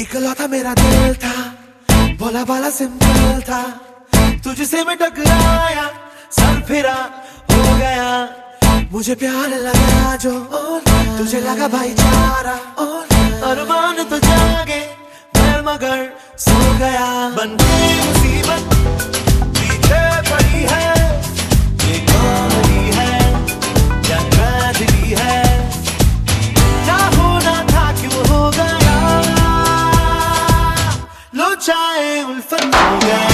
इकलौता मेरा दिल था, भोला भाला सिंपल था, तुझसे मैं टकराया, सर फिरा हो गया, मुझे प्यार लगा जो तुझे लगा भाईचारा, अरमान तो जागे मैं मगर सो गया। बन गई मुसीबत पीछे पड़ी है, ये कॉमेडी है या ट्रेजेडी है, क्या होना था क्यों हो गया, लो चाहे उल्फत हो गया।